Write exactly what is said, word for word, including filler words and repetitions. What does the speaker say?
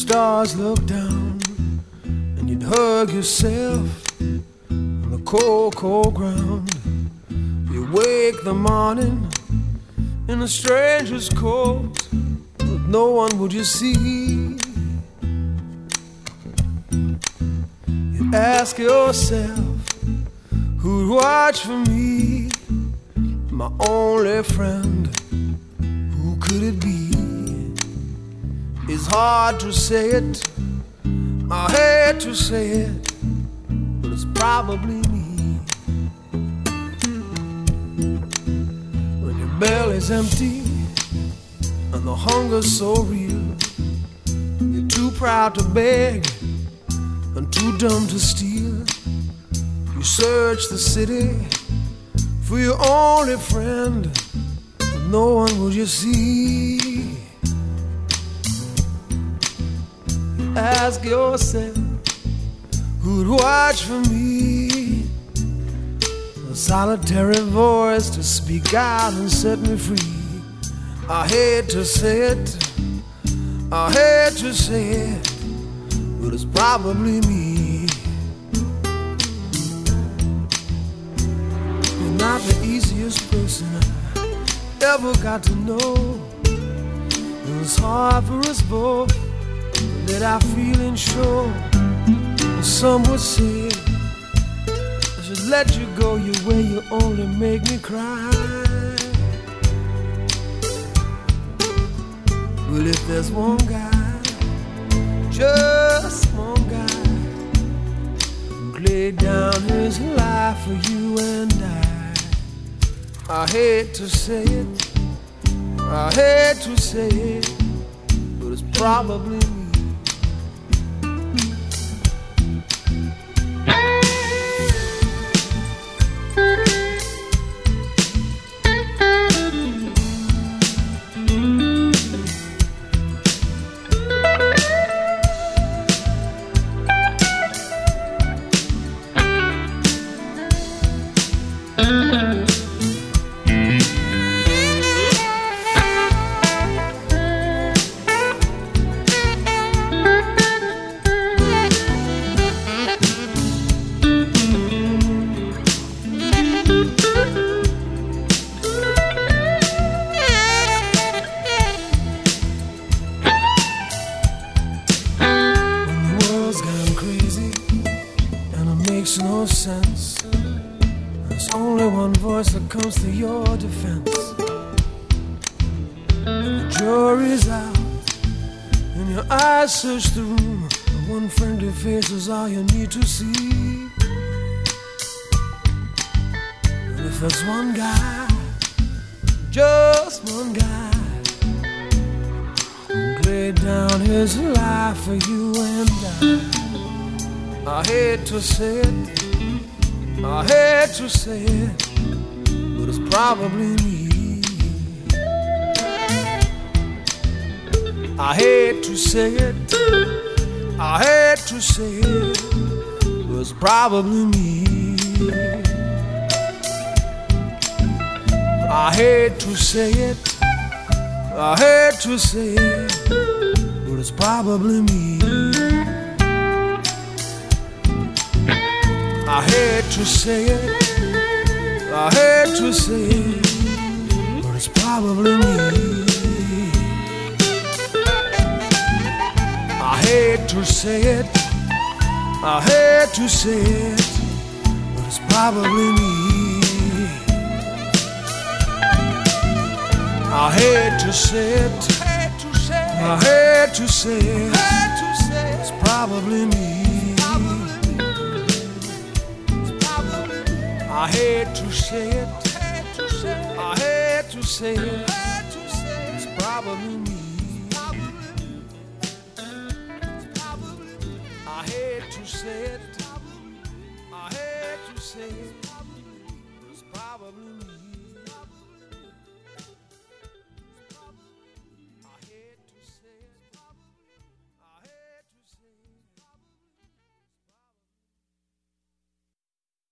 stars look down, and you'd hug yourself on the cold, cold ground. You wake the morning in a stranger's coat, but no one would you see. You ask yourself, who'd watch for me? My only friend, who could it be? It's hard to say it, I hate to say it, but it's probably me. When your belly's empty and the hunger's so real, you're too proud to beg and too dumb to steal. You search the city for your only friend, but no one will you see. You ask yourself, who'd watch for me? A solitary voice to speak out and set me free. I hate to say it, I hate to say it, but it's probably me. You're not the easiest person I ever got to know. It was hard for us both that I feeling sure. Some would say I should let you go your way, you only make me cry. But if there's one guy, just one guy, who laid down his life for you and I, I hate to say it, I hate to say it, but it's probably me. No sense. There's only one voice that comes to your defense. And the jury's out, and your eyes search the room, and one friendly face is all you need to see. And if there's one guy, just one guy, who laid down his life for you and I, I hate to say it, I hate to say it, but it's probably me. I hate to say it, I hate to say it, but it's probably me. I hate to say it, I hate to say it, but it's probably me. I hate to say it, I hate to say it, but it's probably me. I hate to say it, I hate to say it, but it's probably me. I hate to say it, I hate to say it, it's probably me. I hate to say it, I hate to say it, it's probably me. I hate to say it, I hate to say it.